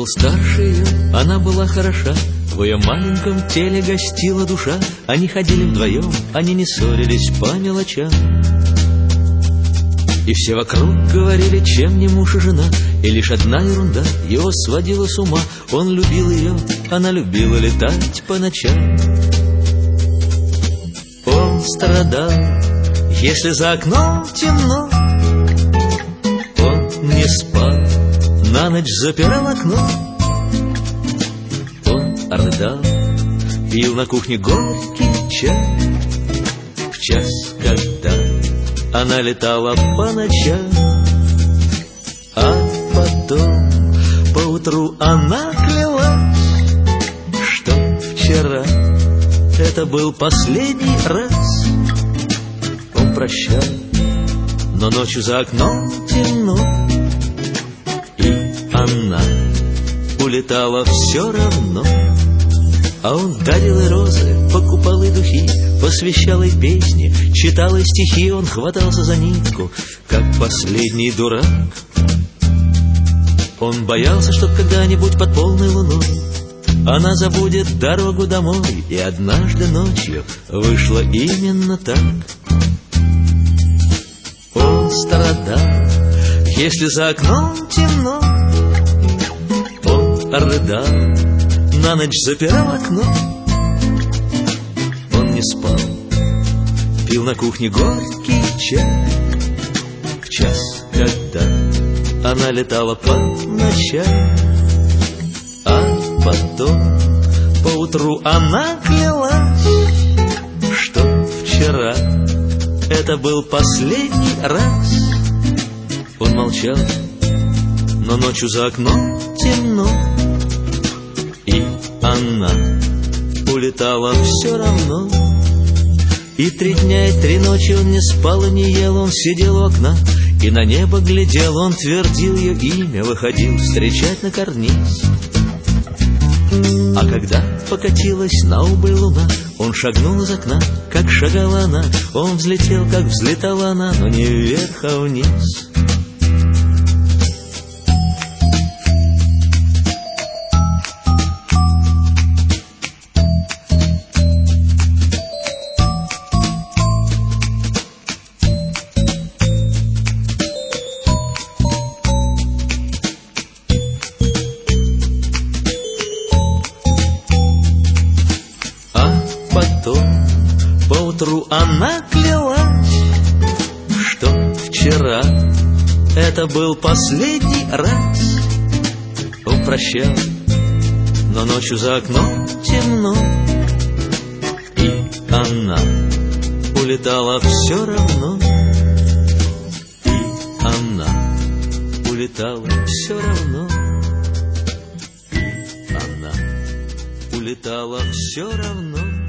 был старше ее, она была хороша, в ее маленьком теле гостила душа. Они ходили вдвоем, они не ссорились по мелочам. И все вокруг говорили, чем не муж и жена, и лишь одна ерунда его сводила с ума. Он любил ее, она любила летать по ночам. Он страдал, если за окном темно. Он не спал, на ночь запирал окно. Он рыдал, пил на кухне горький чай. В час, когда она летала по ночам, а потом поутру она клялась, что вчера это был последний раз. Он прощал, но ночью за окном темно, и она улетала все равно. А он дарил ей розы, покупал ей духи, посвящал ей песни, читал ей стихи. Он хватался за нитку, как последний дурак. Он боялся, что когда-нибудь под полной луной она забудет дорогу домой. И однажды ночью вышло именно так. Он страдал, если за окном темно. Он рыдал, на ночь запирал окно. Он не спал, пил на кухне горький чай. В час, когда она летала по ночам, а потом поутру она клялась, что вчера это был последний раз. Он молчал, но ночью за окном темно, и она улетала все равно. И 3 дня и 3 ночи он не спал и не ел. Он сидел у окна и на небо глядел. Он твердил ее имя, выходил встречать на карниз. А когда покатилась на убыль луна, он шагнул из окна, как шагала она. Он взлетел, как взлетала она, но не вверх, а вниз. Поутру она клялась, что вчера это был последний раз. Он прощал, но ночью за окном темно, и она улетала все равно. И она улетала все равно. И она улетала все равно.